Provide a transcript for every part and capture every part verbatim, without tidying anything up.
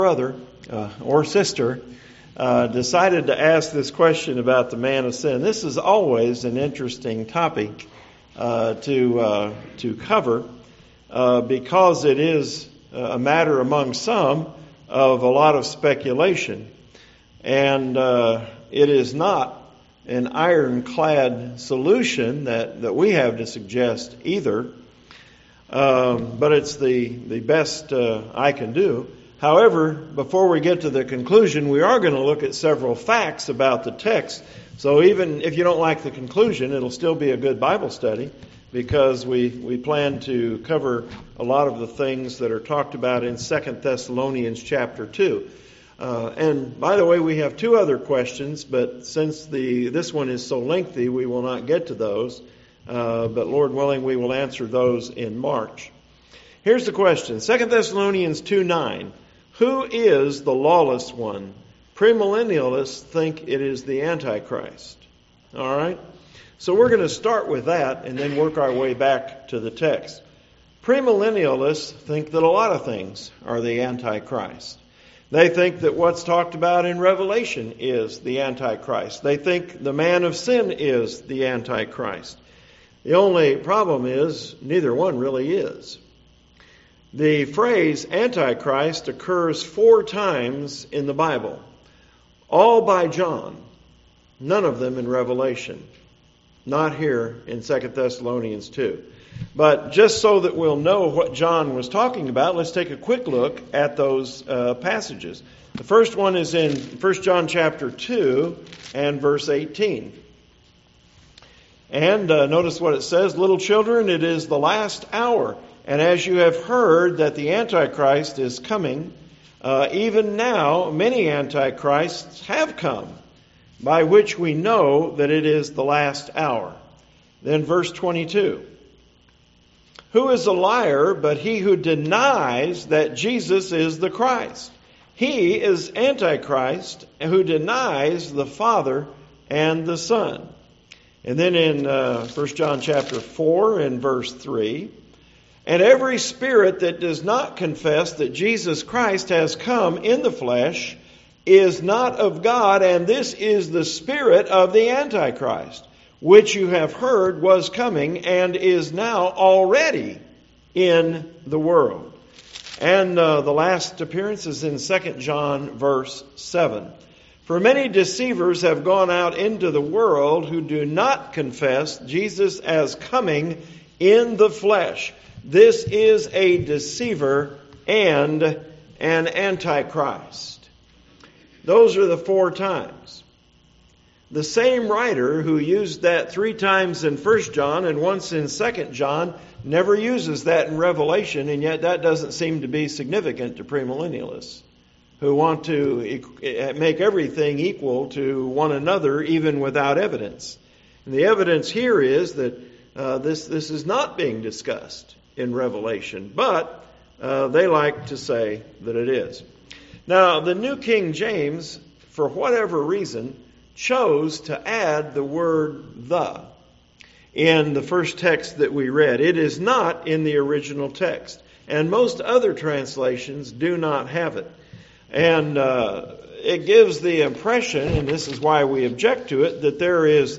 brother uh, or sister uh, decided to ask this question about the man of sin. This is always an interesting topic uh, to uh, to cover uh, because it is a matter among some of a lot of speculation, and uh, it is not an ironclad solution that, that we have to suggest either, um, but it's the the best uh, I can do. However, before we get to the conclusion, we are going to look at several facts about the text. So even if you don't like the conclusion, it'll still be a good Bible study because we, we plan to cover a lot of the things that are talked about in Second Thessalonians chapter two. Uh, and by the way, we have two other questions, but since the this one is so lengthy, we will not get to those. Uh, but Lord willing, we will answer those in March. Here's the question, Second Thessalonians two nine. Who is the lawless one? Premillennialists think it is the Antichrist. All right? So we're going to start with that and then work our way back to the text. Premillennialists think that a lot of things are the Antichrist. They think that what's talked about in Revelation is the Antichrist. They think the man of sin is the Antichrist. The only problem is neither one really is. The phrase Antichrist occurs four times in the Bible, all by John, none of them in Revelation, not here in Second Thessalonians two. But just so that we'll know what John was talking about, let's take a quick look at those uh, passages. The first one is in First John chapter two and verse eighteen. And uh, notice what it says, "Little children, it is the last hour. And as you have heard that the Antichrist is coming, uh, even now many Antichrists have come, by which we know that it is the last hour." Then verse twenty-two. "Who is a liar but he who denies that Jesus is the Christ? He is Antichrist who denies the Father and the Son." And then in uh, First John chapter four and verse three, "And every spirit that does not confess that Jesus Christ has come in the flesh is not of God, and this is the spirit of the Antichrist, which you have heard was coming and is now already in the world." And uh, the last appearance is in Second John verse seven. "For many deceivers have gone out into the world who do not confess Jesus as coming in the flesh. This is a deceiver and an antichrist." Those are the four times. The same writer who used that three times in First John and once in Second John never uses that in Revelation, and yet that doesn't seem to be significant to premillennialists who want to make everything equal to one another even without evidence. And the evidence here is that uh, this, this is not being discussed in Revelation, but uh, they like to say that it is. Now, the New King James, for whatever reason, chose to add the word "the" in the first text that we read. It is not in the original text, and most other translations do not have it. And uh, it gives the impression, and this is why we object to it, that there is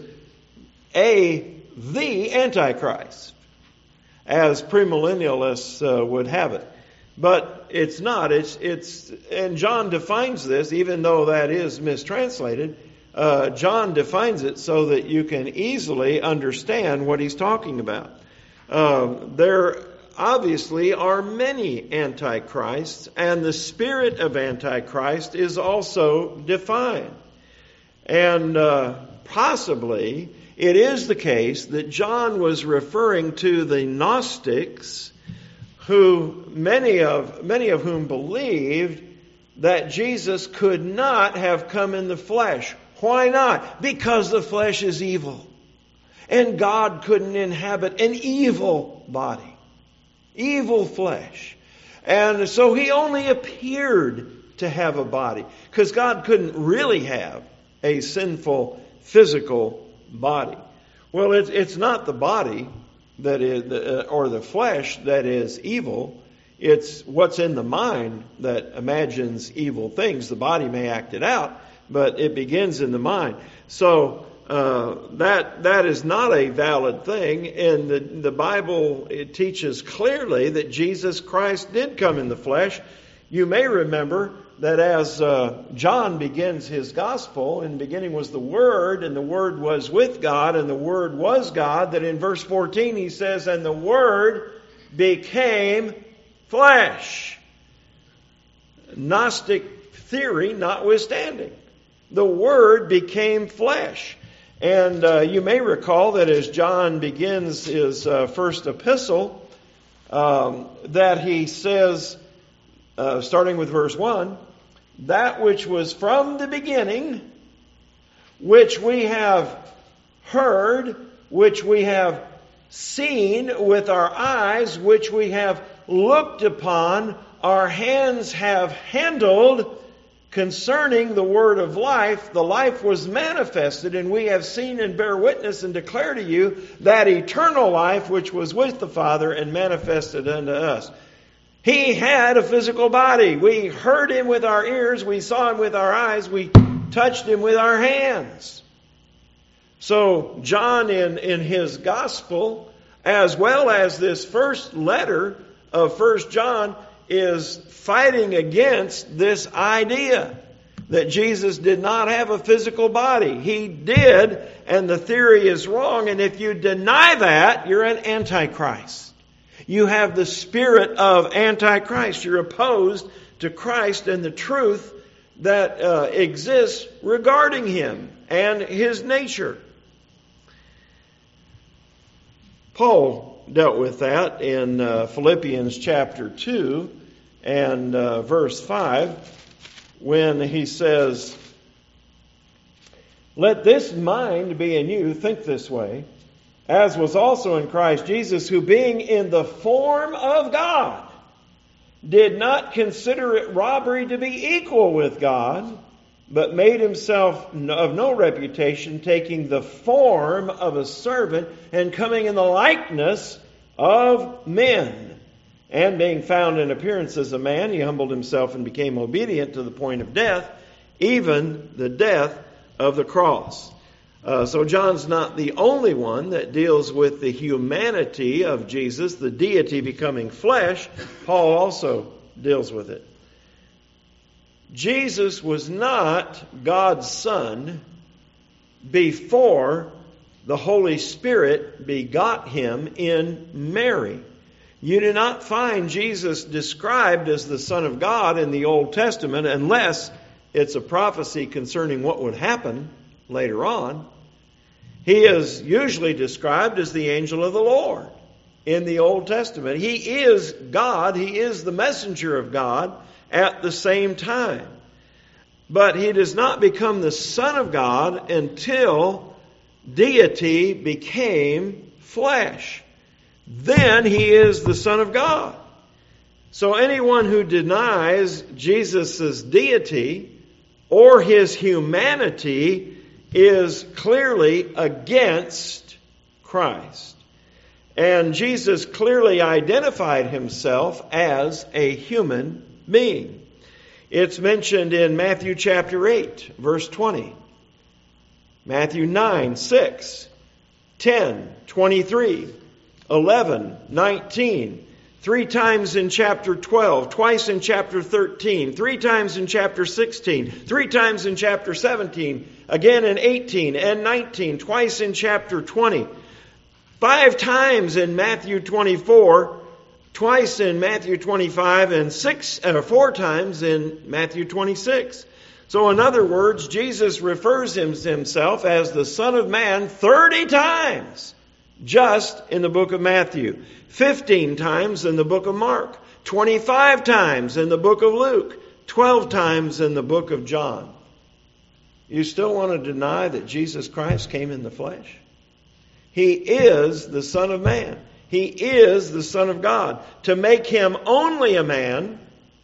a the Antichrist, as premillennialists uh, would have it. But it's not. It's it's and John defines this, even though that is mistranslated. Uh, John defines it so that you can easily understand what he's talking about. Uh, there obviously are many antichrists, and the spirit of Antichrist is also defined. And uh, possibly it is the case that John was referring to the Gnostics, who many of many of whom believed that Jesus could not have come in the flesh. Why not? Because the flesh is evil, and God couldn't inhabit an evil body, evil flesh, and so He only appeared to have a body, because God couldn't really have a sinful physical body. Well, it's it's not the body that is, or the flesh that is evil. It's what's in the mind that imagines evil things. The body may act it out, but it begins in the mind. So uh, that that is not a valid thing. And the, the Bible, it teaches clearly that Jesus Christ did come in the flesh. You may remember that as uh, John begins his gospel, in the beginning was the Word, and the Word was with God, and the Word was God, that in verse fourteen he says, and the Word became flesh. Gnostic theory notwithstanding, the Word became flesh. And uh, you may recall that as John begins his uh, first epistle, um, that he says, uh, starting with verse one, that which was from the beginning, which we have heard, which we have seen with our eyes, which we have looked upon, our hands have handled, concerning the word of life. The life was manifested, and we have seen and bear witness and declare to you that eternal life which was with the Father and manifested unto us. He had a physical body. We heard Him with our ears. We saw Him with our eyes. We touched Him with our hands. So John in, in his gospel, as well as this first letter of First John, is fighting against this idea that Jesus did not have a physical body. He did, and the theory is wrong. And if you deny that, you're an antichrist. You have the spirit of Antichrist. You're opposed to Christ and the truth that uh, exists regarding Him and His nature. Paul dealt with that in uh, Philippians chapter two and uh, verse five when he says, let this mind be in you, think this way, as was also in Christ Jesus, who being in the form of God, did not consider it robbery to be equal with God, but made himself of no reputation, taking the form of a servant and coming in the likeness of men. And being found in appearance as a man, he humbled himself and became obedient to the point of death, even the death of the cross. Uh, so John's not the only one that deals with the humanity of Jesus, the deity becoming flesh. Paul also deals with it. Jesus was not God's Son before the Holy Spirit begot Him in Mary. You do not find Jesus described as the Son of God in the Old Testament unless it's a prophecy concerning what would happen later on. He is usually described as the angel of the Lord in the Old Testament. He is God. He is the messenger of God at the same time. But He does not become the Son of God until deity became flesh. Then He is the Son of God. So anyone who denies Jesus' deity or His humanity is clearly against Christ. And Jesus clearly identified Himself as a human being. It's mentioned in Matthew chapter eight, verse twenty. Matthew nine, six, ten, twenty-three, eleven, nineteen. Three times in chapter twelve, twice in chapter thirteen, three times in chapter sixteen, three times in chapter seventeen, again in eighteen and nineteen, twice in chapter twenty, five times in Matthew twenty-four, twice in Matthew twenty-five, and six or four times in Matthew twenty-six. So in other words, Jesus refers himself as the Son of Man thirty times just in the book of Matthew, fifteen times in the book of Mark, twenty-five times in the book of Luke, twelve times in the book of John. You still want to deny that Jesus Christ came in the flesh? He is the Son of Man. He is the Son of God. To make Him only a man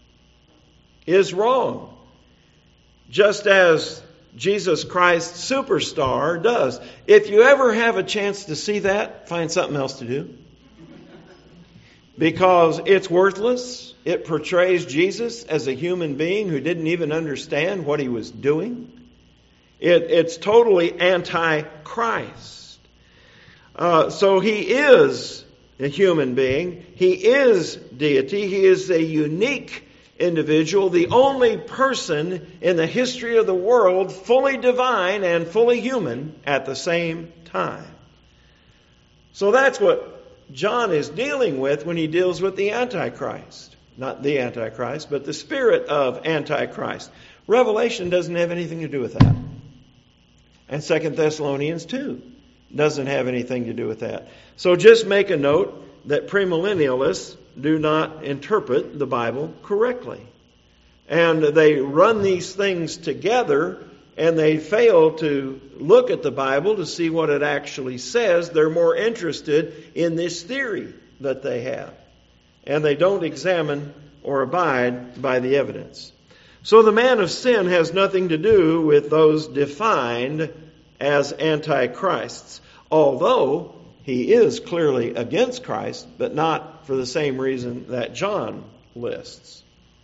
is wrong. Just as Jesus Christ Superstar does. If you ever have a chance to see that, find something else to do. because it's worthless. It portrays Jesus as a human being who didn't even understand what he was doing. It, it's totally anti-Christ. Uh, so he is a human being. He is deity. He is a unique individual, the only person in the history of the world fully divine and fully human at the same time. So that's what John is dealing with when he deals with the Antichrist. Not the Antichrist, but the spirit of Antichrist. Revelation doesn't have anything to do with that. And Second Thessalonians two doesn't have anything to do with that. So just make a note that premillennialists do not interpret the Bible correctly. And they run these things together and they fail to look at the Bible to see what it actually says. They're more interested in this theory that they have. And they don't examine or abide by the evidence. So the man of sin has nothing to do with those defined as antichrists. Although he is clearly against Christ, but not for the same reason that John lists.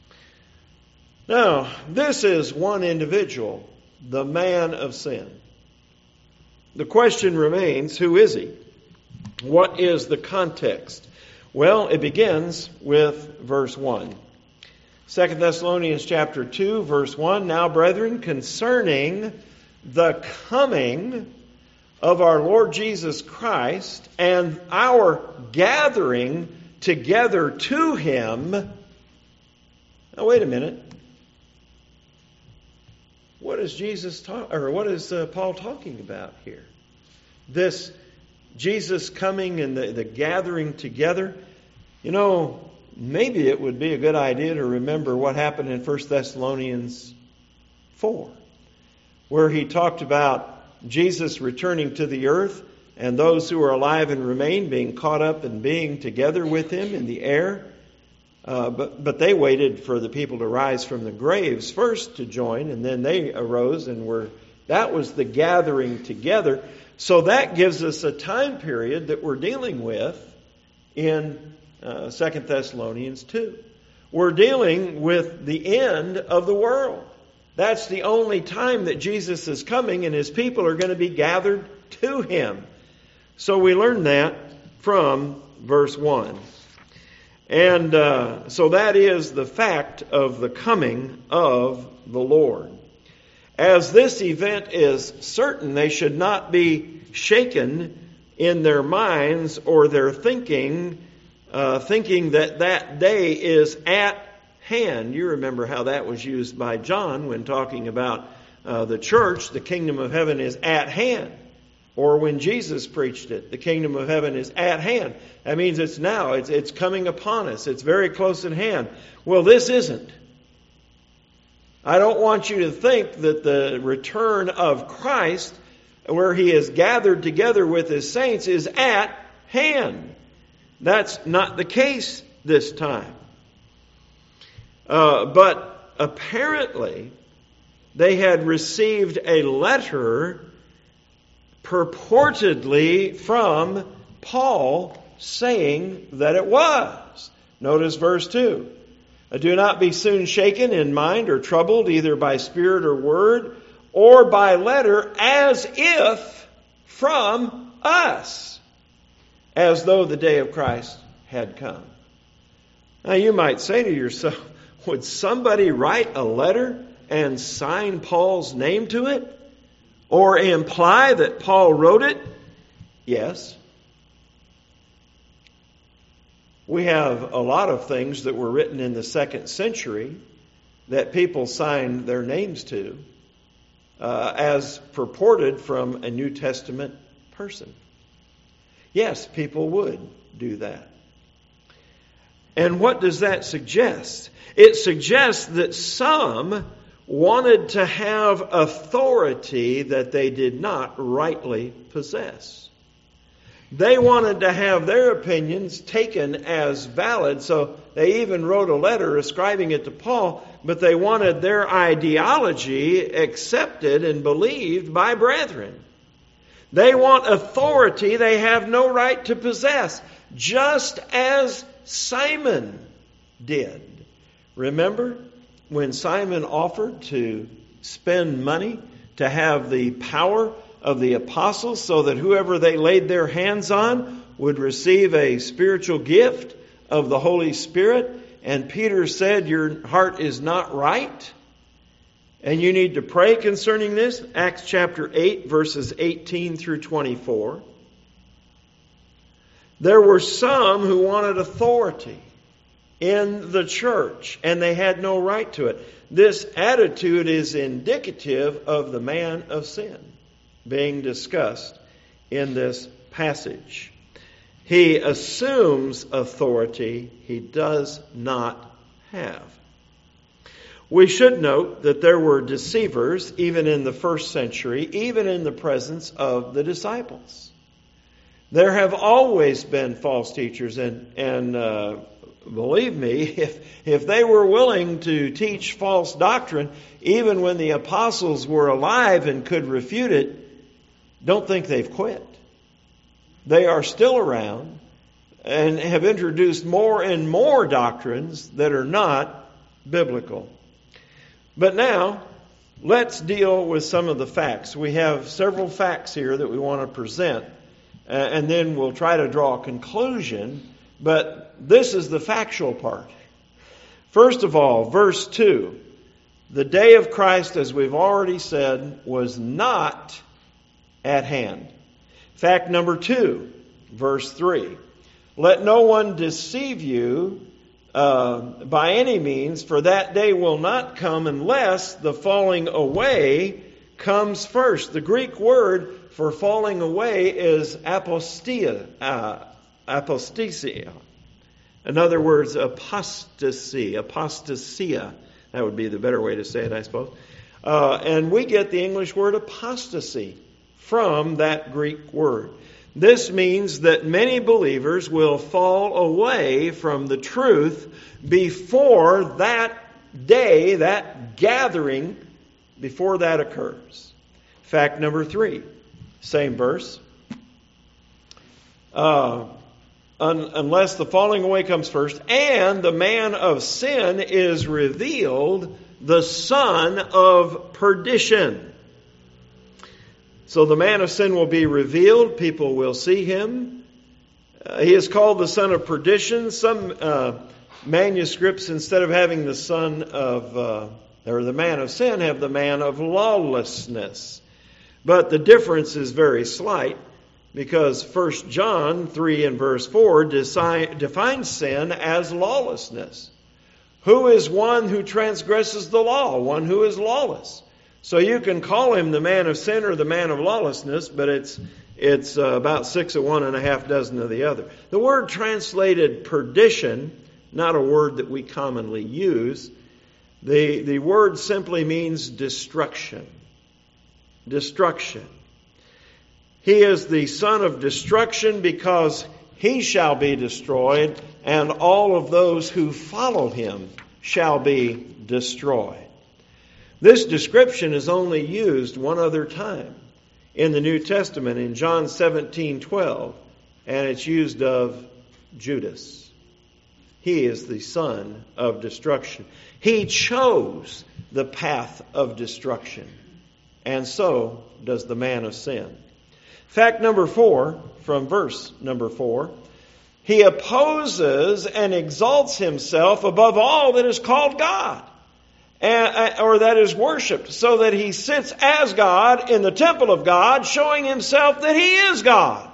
Now, this is one individual, the man of sin. The question remains, who is he? What is the context? Well, it begins with verse one. Second Thessalonians chapter two, verse one. Now, brethren, concerning the coming of our Lord Jesus Christ and our gathering together to Him. Now, wait a minute. What is Jesus talk, or what is uh, Paul talking about here? This Jesus coming and the, the gathering together. You know, maybe it would be a good idea to remember what happened in First Thessalonians four, where he talked about Jesus returning to the earth and those who are alive and remain being caught up and being together with him in the air. Uh, but, but they waited for the people to rise from the graves first to join, and then they arose and were, that was the gathering together. So that gives us a time period that we're dealing with in uh, Second Thessalonians two. We're dealing with the end of the world. That's the only time that Jesus is coming and his people are going to be gathered to him. So we learn that from verse one. And uh, so that is the fact of the coming of the Lord. As this event is certain, they should not be shaken in their minds or their thinking, uh, thinking that that day is at hand. You remember how that was used by John when talking about uh, the church. The kingdom of heaven is at hand. Or when Jesus preached it, the kingdom of heaven is at hand. That means it's now. It's, it's coming upon us. It's very close at hand. Well, this isn't. I don't want you to think that the return of Christ, where he is gathered together with his saints, is at hand. That's not the case this time. Uh, but apparently, they had received a letter purportedly from Paul saying that it was. Notice verse two. Do not be soon shaken in mind or troubled either by spirit or word or by letter, as if from us, as though the day of Christ had come. Now you might say to yourself, would somebody write a letter and sign Paul's name to it? Or imply that Paul wrote it? Yes. We have a lot of things that were written in the second century that people signed their names to uh, as purported from a New Testament person. Yes, people would do that. And what does that suggest? It suggests that some wanted to have authority that they did not rightly possess. They wanted to have their opinions taken as valid, so they even wrote a letter ascribing it to Paul, but they wanted their ideology accepted and believed by brethren. They want authority they have no right to possess, just as Simon did. Remember when Simon offered to spend money to have the power of the apostles so that whoever they laid their hands on would receive a spiritual gift of the Holy Spirit? And Peter said, your heart is not right, and you need to pray concerning this. Acts chapter eight, verses eighteen through twenty-four. There were some who wanted authority in the church, and they had no right to it. This attitude is indicative of the man of sin being discussed in this passage. He assumes authority he does not have. We should note that there were deceivers even in the first century, even in the presence of the disciples. There have always been false teachers, and, and uh, believe me, if, if they were willing to teach false doctrine, even when the apostles were alive and could refute it, don't think they've quit. They are still around and have introduced more and more doctrines that are not biblical. But now, let's deal with some of the facts. We have several facts here that we want to present, and then we'll try to draw a conclusion. But this is the factual part. First of all, verse two. The day of Christ, as we've already said, was not at hand. Fact number two, verse three. Let no one deceive you uh, by any means, for that day will not come unless the falling away comes first. The Greek word for falling away is apostia, uh, apostasia. In other words, apostasy, apostasia. That would be the better way to say it, I suppose. Uh, and we get the English word apostasy from that Greek word. This means that many believers will fall away from the truth before that day, that gathering, before that occurs. Fact number three, same verse. Uh, un- unless the falling away comes first, and the man of sin is revealed, the son of perdition. So the man of sin will be revealed. People will see him. Uh, he is called the son of perdition. Some uh, manuscripts, instead of having the son of, uh, or the man of sin, have the man of lawlessness. But the difference is very slight, because First John three and verse four deci- defines sin as lawlessness. Who is one who transgresses the law? One who is lawless. So you can call him the man of sin or the man of lawlessness, but it's it's uh, about six of one and a half dozen of the other. The word translated perdition, not a word that we commonly use. The, the word simply means destruction. Destruction. He is the son of destruction because he shall be destroyed, and all of those who follow him shall be destroyed. This description is only used one other time in the New Testament, in John seventeen twelve, and it's used of Judas. He is the son of destruction. He chose the path of destruction, and so does the man of sin. Fact number four, from verse number four, he opposes and exalts himself above all that is called God, and, or that is worshipped, so that he sits as God in the temple of God, showing himself that he is God.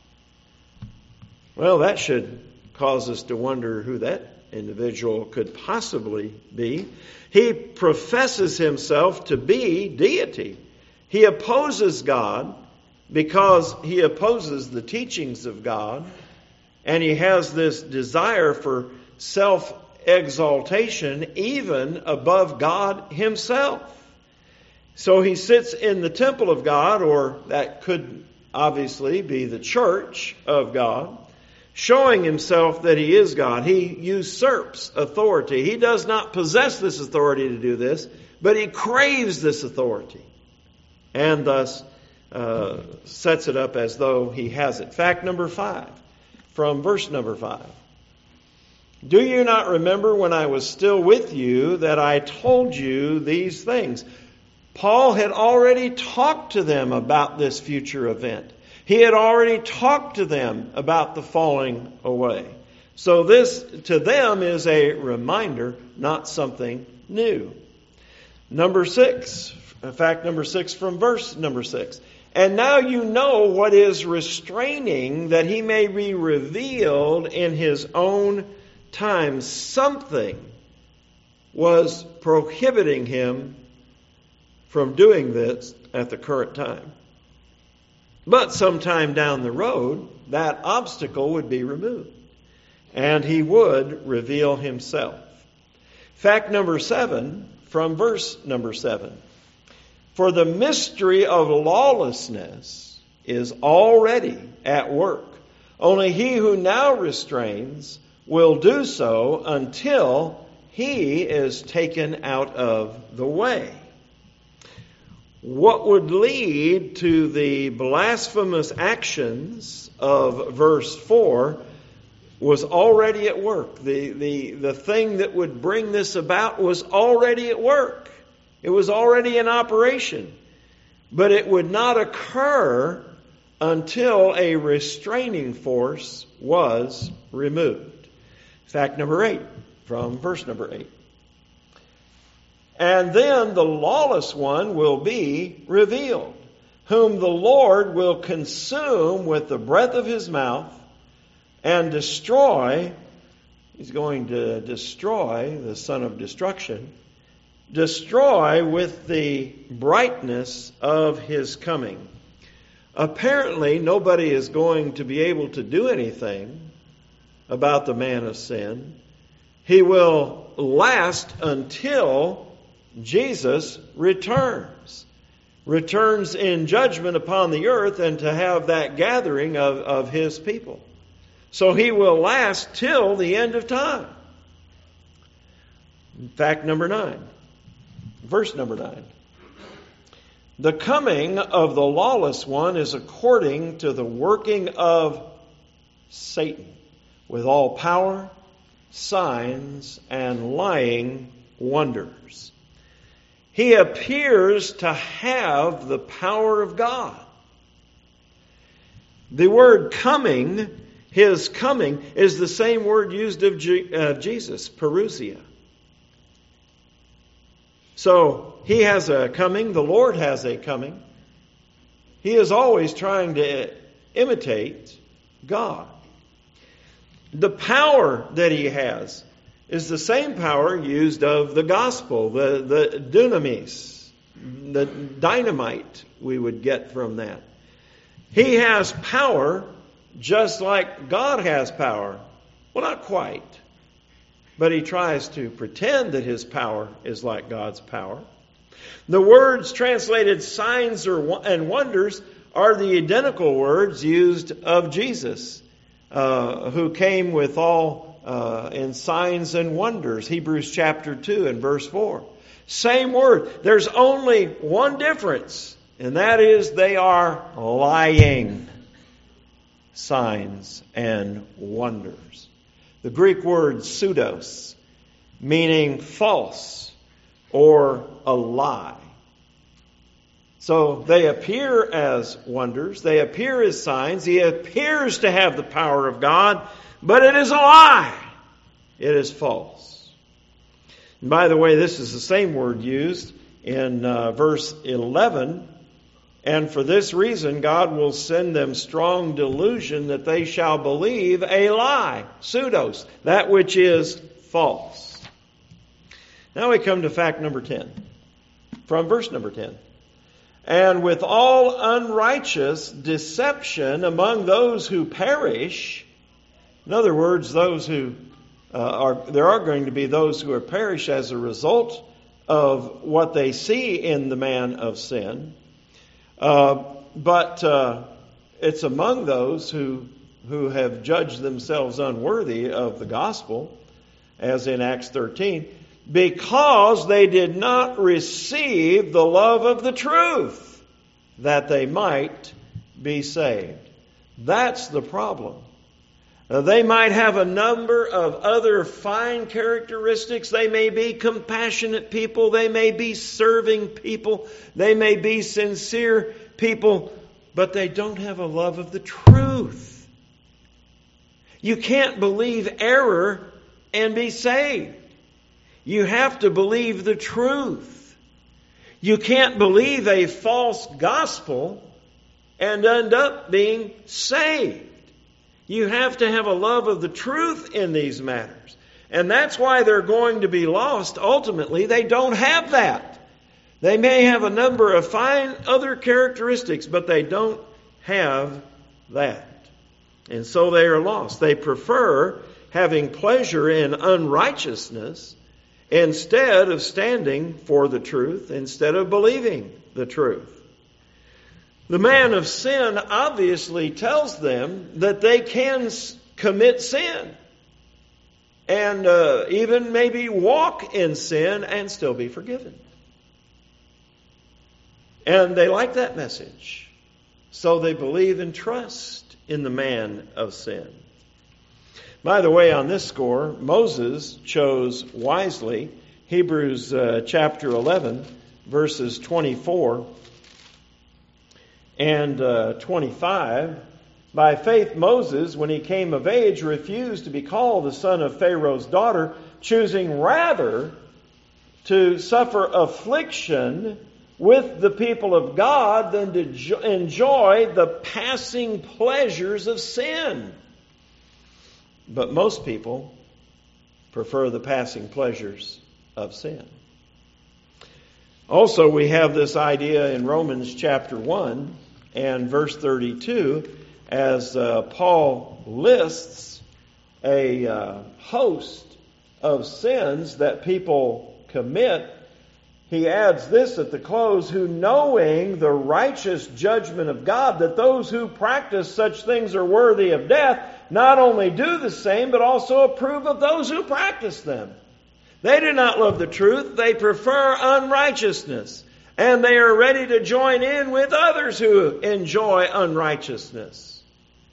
Well, that should cause us to wonder who that individual could possibly be. He professes himself to be deity. He opposes God because he opposes the teachings of God, and he has this desire for self-exaltation even above God himself. So he sits in the temple of God, or that could obviously be the church of God, showing himself that he is God. He usurps authority. He does not possess this authority to do this, but he craves this authority, and thus uh, sets it up as though he has it. Fact number five, from verse number five. Do you not remember when I was still with you that I told you these things? Paul had already talked to them about this future event. He had already talked to them about the falling away. So this to them is a reminder, not something new. Number six, fact number six from verse number six. And now you know what is restraining, that he may be revealed in his own time. Something was prohibiting him from doing this at the current time. But sometime down the road, that obstacle would be removed, and he would reveal himself. Fact number seven, from verse number seven. For the mystery of lawlessness is already at work. Only he who now restrains will do so until he is taken out of the way. What would lead to the blasphemous actions of verse four was already at work. The, the, the thing that would bring this about was already at work. It was already in operation. But it would not occur until a restraining force was removed. Fact number eight, from verse number eight. And then the lawless one will be revealed, whom the Lord will consume with the breath of his mouth and destroy. He's going to destroy the son of destruction. Destroy with the brightness of his coming. Apparently, nobody is going to be able to do anything about the man of sin. He will last until Jesus returns. Returns in judgment upon the earth and to have that gathering of, of his people. So he will last till the end of time. Fact number nine. Verse number nine. The coming of the lawless one is according to the working of Satan, with all power, signs, and lying wonders. He appears to have the power of God. The word coming, his coming, is the same word used of G- uh, Jesus, parousia. So, he has a coming, the Lord has a coming. He is always trying to imitate God. The power that he has is the same power used of the gospel, the, the dunamis, the dynamite we would get from that. He has power just like God has power. Well, not quite. But he tries to pretend that his power is like God's power. The words translated signs or and wonders are the identical words used of Jesus, uh, who came with all uh, in signs and wonders. Hebrews chapter two and verse four. Same word. There's only one difference, and that is they are lying signs and wonders. The Greek word pseudos, meaning false or a lie. So they appear as wonders, they appear as signs, he appears to have the power of God, but it is a lie. It is false. And by the way, this is the same word used in uh, verse eleven. And for this reason, God will send them strong delusion that they shall believe a lie, pseudos, that which is false. Now we come to fact number ten, from verse number ten. And with all unrighteous deception among those who perish, in other words, those who uh, are, there are going to be those who are perish as a result of what they see in the man of sin. Uh, but uh, it's among those who who have judged themselves unworthy of the gospel, as in Acts thirteen, because they did not receive the love of the truth, that they might be saved. That's the problem. Uh, they might have a number of other fine characteristics. They may be compassionate people. They may be serving people. They may be sincere people. But they don't have a love of the truth. You can't believe error and be saved. You have to believe the truth. You can't believe a false gospel and end up being saved. You have to have a love of the truth in these matters. And that's why they're going to be lost. Ultimately, they don't have that. They may have a number of fine other characteristics, but they don't have that. And so they are lost. They prefer having pleasure in unrighteousness instead of standing for the truth, instead of believing the truth. The man of sin obviously tells them that they can commit sin and uh, even maybe walk in sin and still be forgiven. And they like that message. So they believe and trust in the man of sin. By the way, on this score, Moses chose wisely. Hebrews uh, chapter eleven, verses twenty-four and uh, twenty-five. By faith, Moses, when he came of age, refused to be called the son of Pharaoh's daughter, choosing rather to suffer affliction with the people of God than to jo- enjoy the passing pleasures of sin. But most people prefer the passing pleasures of sin. Also, we have this idea in Romans chapter one and verse thirty-two, as uh, Paul lists a uh, host of sins that people commit. He adds this at the close, who knowing the righteous judgment of God, that those who practice such things are worthy of death, not only do the same, but also approve of those who practice them. They do not love the truth. They prefer unrighteousness. And they are ready to join in with others who enjoy unrighteousness.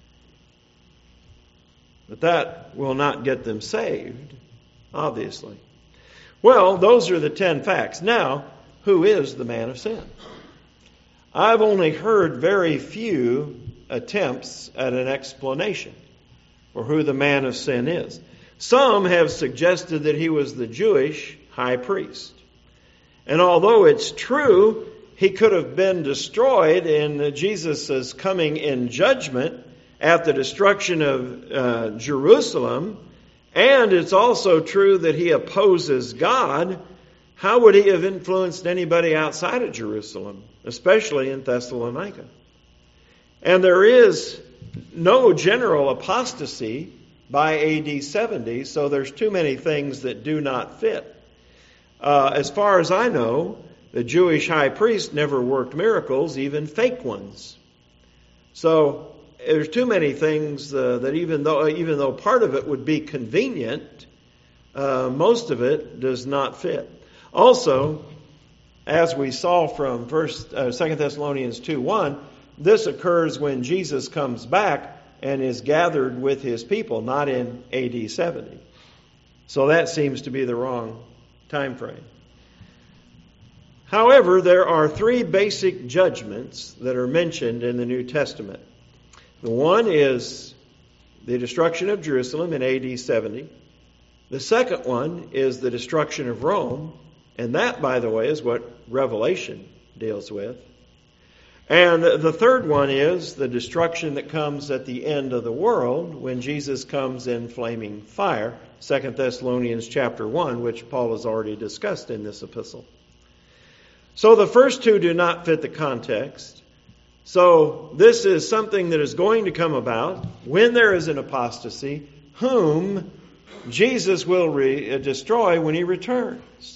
But that will not get them saved, obviously. Well, those are the ten facts. Now, who is the man of sin? I've only heard very few attempts at an explanation for who the man of sin is. Some have suggested that he was the Jewish high priest. And although it's true, he could have been destroyed in Jesus' coming in judgment at the destruction of uh, Jerusalem, and it's also true that he opposes God, how would he have influenced anybody outside of Jerusalem, especially in Thessalonica? And there is no general apostasy by A D seventy, so there's too many things that do not fit. Uh, as far as I know, the Jewish high priest never worked miracles, even fake ones. So there's too many things uh, that even though even though part of it would be convenient, uh, most of it does not fit. Also, as we saw from First, uh, Second Thessalonians two one, this occurs when Jesus comes back and is gathered with his people, not in A D seventy. So that seems to be the wrong time frame. However, there are three basic judgments that are mentioned in the New Testament. The one is the destruction of Jerusalem in A D seventy. The second one is the destruction of Rome, and that, by the way, is what Revelation deals with. And the third one is the destruction that comes at the end of the world when Jesus comes in flaming fire, Second Thessalonians chapter one, which Paul has already discussed in this epistle. So the first two do not fit the context. So this is something that is going to come about when there is an apostasy, whom Jesus will re- destroy when he returns.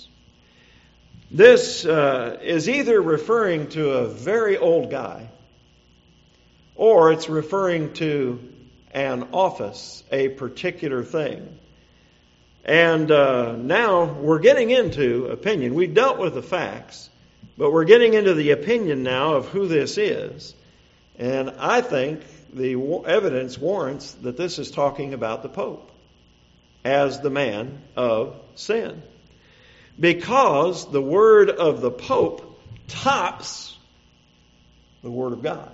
This uh, is either referring to a very old guy, or it's referring to an office, a particular thing. And uh, now we're getting into opinion. We've dealt with the facts, but we're getting into the opinion now of who this is. And I think the evidence warrants that this is talking about the Pope as the man of sin. Because the word of the Pope tops the Word of God.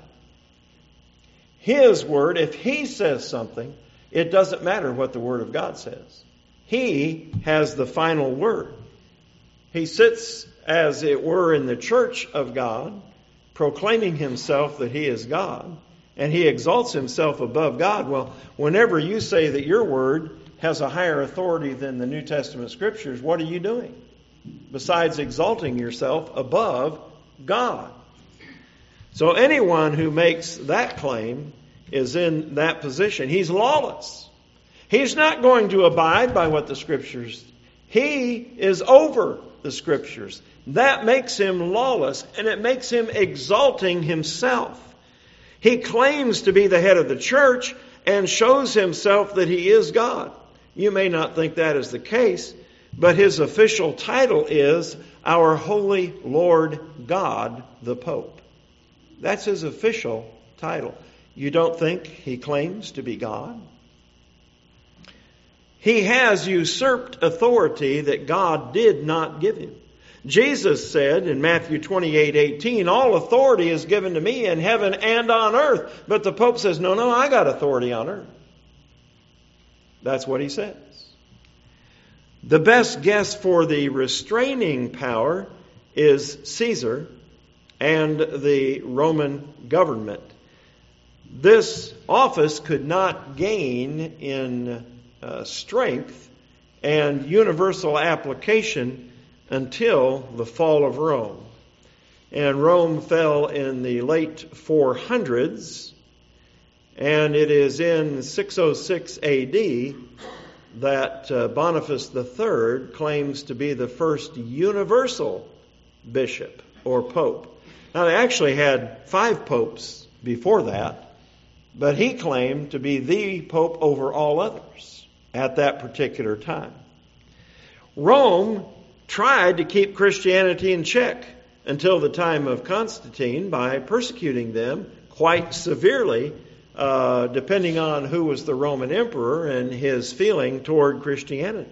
His word, if he says something, it doesn't matter what the Word of God says. He has the final word. He sits, as it were, in the church of God, proclaiming himself that he is God, and he exalts himself above God. Well, whenever you say that your word has a higher authority than the New Testament Scriptures, what are you doing besides exalting yourself above God? So anyone who makes that claim is in that position. He's lawless. He's not going to abide by what the Scriptures. He is over the Scriptures. That makes him lawless, and it makes him exalting himself. He claims to be the head of the church and shows himself that he is God. You may not think that is the case, but his official title is our Holy Lord God, the Pope. That's his official title. You don't think he claims to be God? He has usurped authority that God did not give him. Jesus said in Matthew twenty-eight eighteen, all authority is given to me in heaven and on earth. But the Pope says, no, no, I got authority on earth. That's what he says. The best guess for the restraining power is Caesar and the Roman government. This office could not gain in uh, strength and universal application until the fall of Rome. And Rome fell in the late four hundreds, and it is in six oh six A D that uh, Boniface the Third claims to be the first universal bishop or pope. Now, they actually had five popes before that, but he claimed to be the pope over all others at that particular time. Rome tried to keep Christianity in check until the time of Constantine by persecuting them quite severely, uh, depending on who was the Roman emperor and his feeling toward Christianity.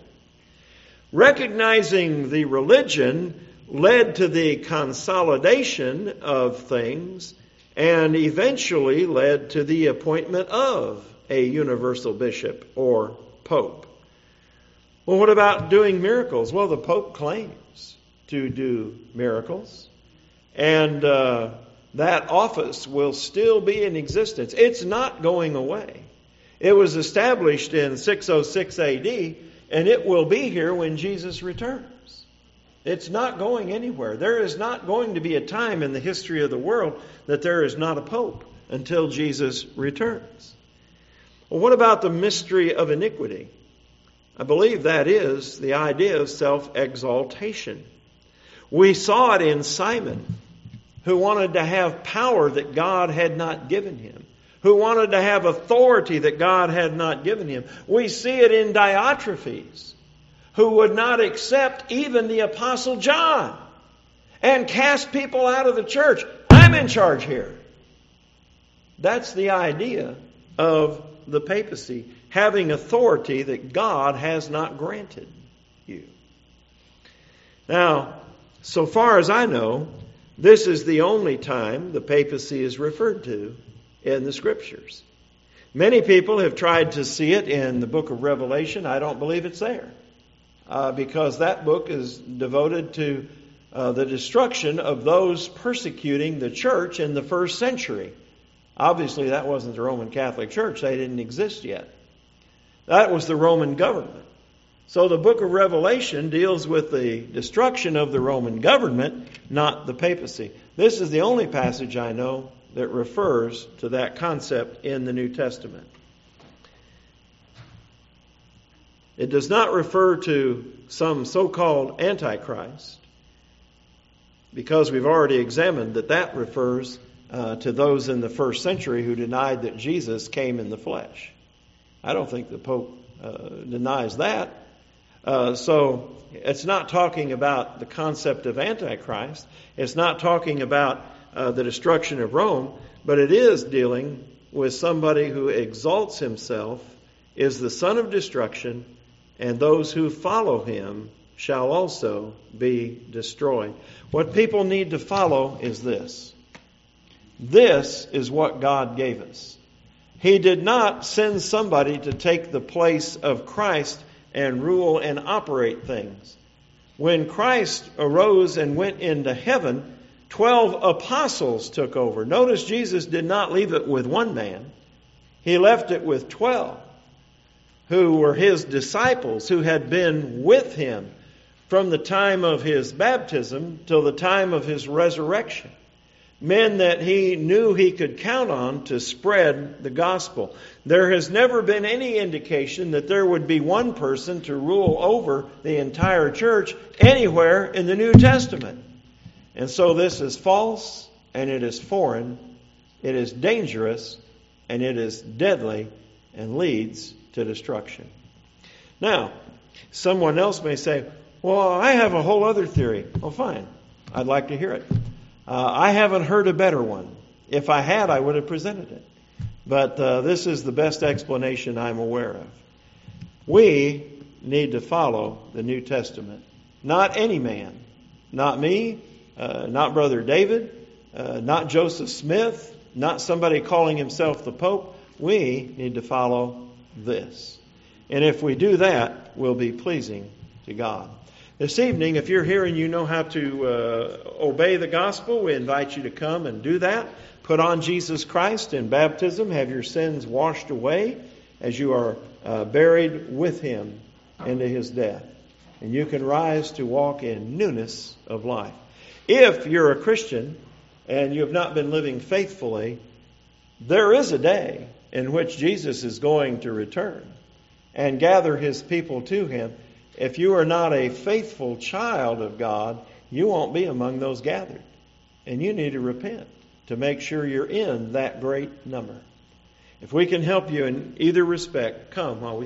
Recognizing the religion led to the consolidation of things and eventually led to the appointment of a universal bishop or pope. Well, what about doing miracles? Well, the Pope claims to do miracles, and uh, that office will still be in existence. It's not going away. It was established in six oh six A D, and it will be here when Jesus returns. It's not going anywhere. There is not going to be a time in the history of the world that there is not a Pope until Jesus returns. Well, what about the mystery of iniquity? I believe that is the idea of self-exaltation. We saw it in Simon, who wanted to have power that God had not given him, who wanted to have authority that God had not given him. We see it in Diotrephes, who would not accept even the Apostle John and cast people out of the church. I'm in charge here. That's the idea of the papacy, having authority that God has not granted you. Now, so far as I know, this is the only time the papacy is referred to in the Scriptures. Many people have tried to see it in the book of Revelation. I don't believe it's there, uh, because that book is devoted to uh, the destruction of those persecuting the church in the first century. Obviously, that wasn't the Roman Catholic Church. They didn't exist yet. That was the Roman government. So the book of Revelation deals with the destruction of the Roman government, not the papacy. This is the only passage I know that refers to that concept in the New Testament. It does not refer to some so-called Antichrist, because we've already examined that that refers uh, to those in the first century who denied that Jesus came in the flesh. I don't think the Pope uh, denies that. Uh, so it's not talking about the concept of Antichrist. It's not talking about uh, the destruction of Rome, but it is dealing with somebody who exalts himself is the son of destruction, and those who follow him shall also be destroyed. What people need to follow is this. This is what God gave us. He did not send somebody to take the place of Christ and rule and operate things. When Christ arose and went into heaven, twelve apostles took over. Notice Jesus did not leave it with one man. He left it with twelve who were his disciples, who had been with him from the time of his baptism till the time of his resurrection. Men that he knew he could count on to spread the gospel. There has never been any indication that there would be one person to rule over the entire church anywhere in the New Testament. And so this is false, and it is foreign, it is dangerous, and it is deadly, and leads to destruction. Now, someone else may say, well, I have a whole other theory. Well, fine. I'd like to hear it. Uh, I haven't heard a better one. If I had, I would have presented it. But uh, this is the best explanation I'm aware of. We need to follow the New Testament. Not any man. Not me. Uh, not Brother David. Uh, not Joseph Smith. Not somebody calling himself the Pope. We need to follow this. And if we do that, we'll be pleasing to God. This evening, if you're here and you know how to uh, obey the gospel, we invite you to come and do that. Put on Jesus Christ in baptism. Have your sins washed away as you are uh, buried with him into his death. And you can rise to walk in newness of life. If you're a Christian and you have not been living faithfully, there is a day in which Jesus is going to return and gather his people to him. If you are not a faithful child of God, you won't be among those gathered. And you need to repent to make sure you're in that great number. If we can help you in either respect, come while we